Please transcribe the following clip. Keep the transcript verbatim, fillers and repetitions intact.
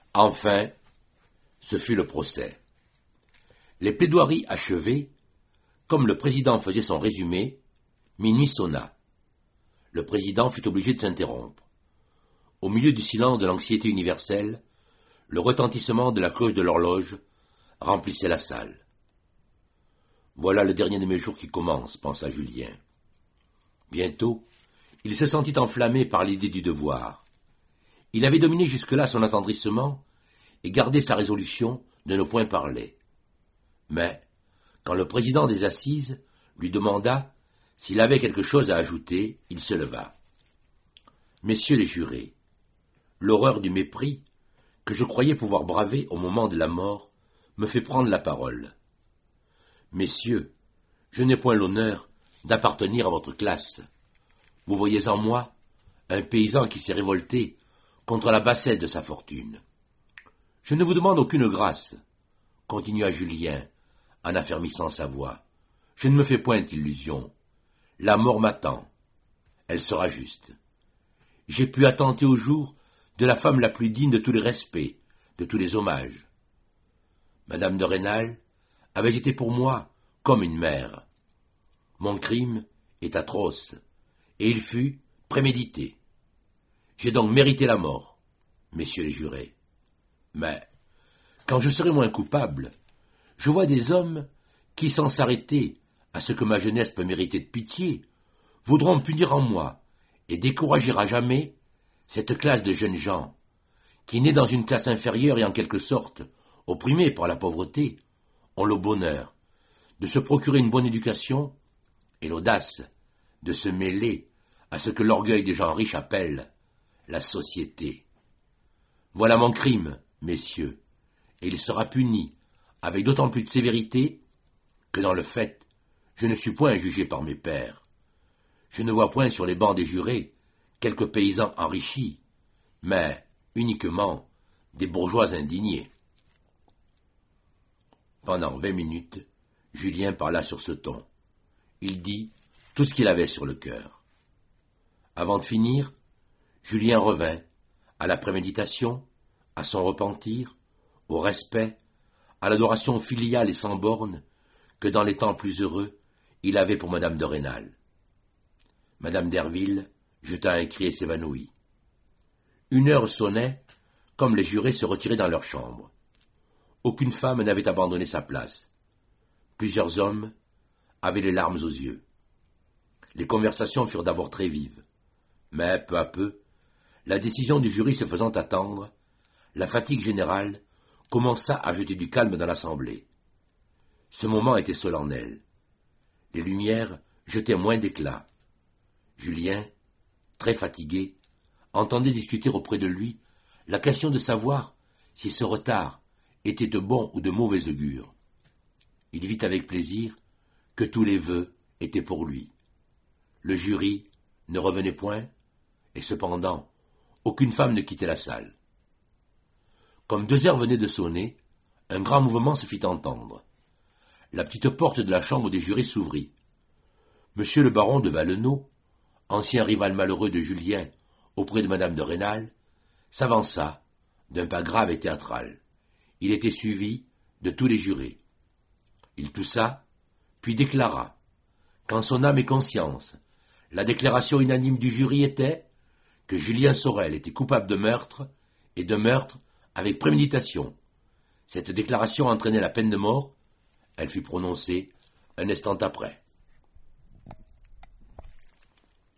Enfin, ce fut le procès. Les plaidoiries achevées, comme le président faisait son résumé, minuit sonna. Le président fut obligé de s'interrompre. Au milieu du silence de l'anxiété universelle, le retentissement de la cloche de l'horloge remplissait la salle. Voilà le dernier de mes jours qui commence, pensa Julien. Bientôt, il se sentit enflammé par l'idée du devoir. Il avait dominé jusque-là son attendrissement et gardé sa résolution de ne point parler. Mais, quand le président des assises lui demanda s'il avait quelque chose à ajouter, il se leva. « Messieurs les jurés, l'horreur du mépris, que je croyais pouvoir braver au moment de la mort, me fait prendre la parole. Messieurs, je n'ai point l'honneur d'appartenir à votre classe. Vous voyez en moi un paysan qui s'est révolté contre la bassesse de sa fortune. Je ne vous demande aucune grâce, continua Julien, en affermissant sa voix. Je ne me fais point d'illusion. La mort m'attend. Elle sera juste. J'ai pu attenter au jour de la femme la plus digne de tous les respects, de tous les hommages. Madame de Rênal avait été pour moi comme une mère. Mon crime est atroce, et il fut prémédité. J'ai donc mérité la mort, messieurs les jurés. Mais, quand je serai moins coupable, je vois des hommes qui, sans s'arrêter à ce que ma jeunesse peut mériter de pitié, voudront punir en moi et décourager à jamais cette classe de jeunes gens, qui, nés dans une classe inférieure et en quelque sorte opprimés par la pauvreté, ont le bonheur de se procurer une bonne éducation et l'audace de se mêler à ce que l'orgueil des gens riches appelle la société. Voilà mon crime, messieurs, et il sera puni avec d'autant plus de sévérité que dans le fait, je ne suis point jugé par mes pairs. Je ne vois point sur les bancs des jurés quelques paysans enrichis, mais uniquement des bourgeois indignés. Pendant vingt minutes, Julien parla sur ce ton. Il dit tout ce qu'il avait sur le cœur. Avant de finir, Julien revint à la préméditation, à son repentir, au respect, à l'adoration filiale et sans borne que dans les temps plus heureux il avait pour madame de Rênal. Madame Derville jeta un cri et s'évanouit. Une heure sonnait, comme les jurés se retiraient dans leur chambre. Aucune femme n'avait abandonné sa place. Plusieurs hommes avaient les larmes aux yeux. Les conversations furent d'abord très vives, mais peu à peu, la décision du jury se faisant attendre, la fatigue générale commença à jeter du calme dans l'assemblée. Ce moment était solennel. Les lumières jetaient moins d'éclat. Julien, très fatigué, entendait discuter auprès de lui la question de savoir si ce retard était de bon ou de mauvais augure. Il vit avec plaisir que tous les vœux étaient pour lui. Le jury ne revenait point, et cependant, aucune femme ne quittait la salle. Comme deux heures venaient de sonner, un grand mouvement se fit entendre. La petite porte de la chambre des jurés s'ouvrit. Monsieur le baron de Valenod, ancien rival malheureux de Julien auprès de madame de Rênal, s'avança d'un pas grave et théâtral. Il était suivi de tous les jurés. Il toussa, puis déclara, qu'en son âme et conscience, la déclaration unanime du jury était que Julien Sorel était coupable de meurtre, et de meurtre avec préméditation. Cette déclaration entraînait la peine de mort. Elle fut prononcée un instant après.